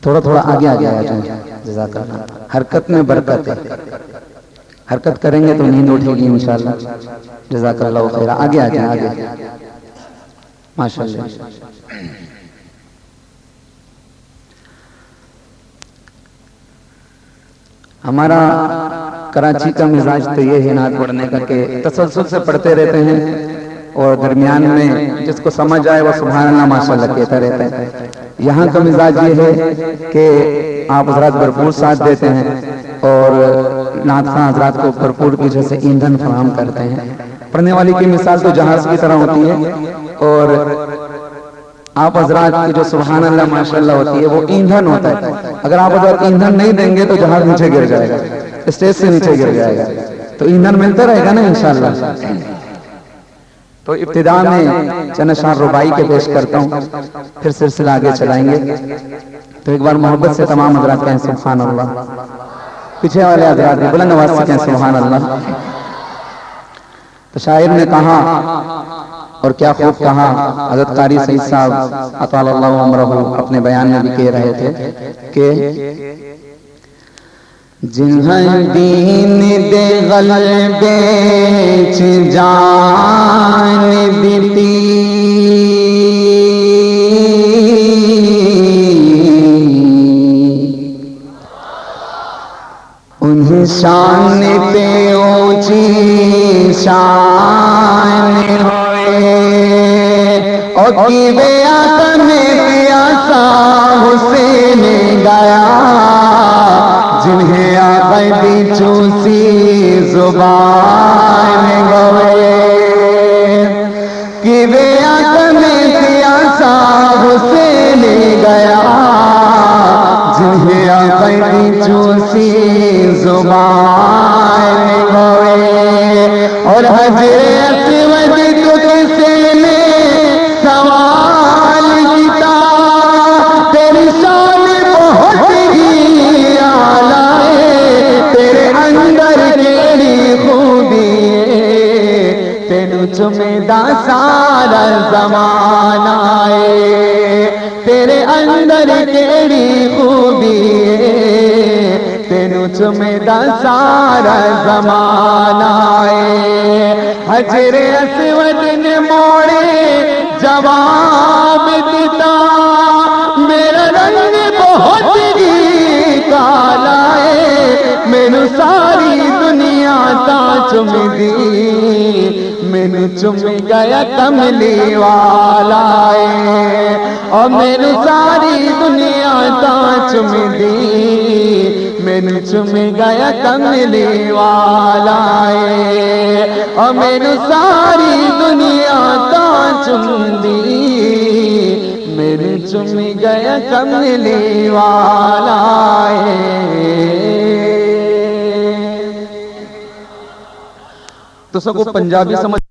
थोड़ा थोड़ा आगे आगे आ जाए। जज़ाकल्लाह। हरकत में बरकत है, हरकत करेंगे तो नींद उठेगी इंशाअल्लाह। जज़ाकल्लाह खैर। आगे आ जाए, आगे माशाअल्लाह। हमारा कराची का मिजाज तो ये है नात पढ़ने का कि तसलसल से पढ़ते रहते हैं और दरमियान में जिसको समझ आए वो सुभान अल्लाह माशाअल्लाह कहता रहता है। यहाँ का मिजाज ये है कि आप हजरात भरपूर साथ देते हैं और नात खां हजरात को भरपूर पीछे से ईंधन फराहम करते हैं। पढ़ने वाली की मिसाल तो जहाज की तरह होती है और आप हजरात की जो सुभान अल्लाह माशाअल्लाह होती है वो ईंधन होता है। अगर आप हजरात ईंधन नहीं देंगे तो जहाज नीचे गिर जाएगा, स्टेज से नीचे गिर जाएगा। तो ईंधन मिलता रहेगा ना इंशाअल्लाह। तो इब्तिदा में चंद अशआर रुबाई के पेश करता हूँ, फिर सिलसिला आगे चलाएंगे। तो एक बार मोहब्बत से तमाम हजरात कहें सुभान अल्लाह। पीछे वाले हजरात भी बुलंद आवाज से कहें सुभान अल्लाह। तो शायर ने कहा और क्या खूब कहा, हज़रत कारी सईद साहब अतालल्लाहु उम्रहू अपने बयान में भी कह रहे थे कि जिन्हें दीन दे गलबे च जान दीती, उन्हें शान पे ऊंची शान और की बेआत में प्यासा हुसैन गाया, जिन्हें आकदी चूसी जुबान गवे, की बेआत में प्यासा हुसैन गया, जिन्हें आकदी चूसी जुबान गवे। और हजरे अस्वद को किसी ने सवाल किया, तेरी शान बहुत ही आला है, तेरे अंदर केड़ी खूबी है, तेनू चुमेदा सारा ज़माना है, तेरे अंदर केड़ी खूबी है, तेनू चुमेदा सारा ज़माना है। हजरे अस्वद ने मोड़े जवाब दिता, मेरा रंग बहुत ही काला है, मैनू सारी दुनिया ता चुम दी, मैनू चुम गया कमली वाला है, और मैनू सारी दुनिया ता चुम दी, मैनू चुम गया कमली वाला है, और मैनू सारी दुनिया ता चुम दी, मैनू चुम गया कमली वाला है। तो सबको पंजाबी समझ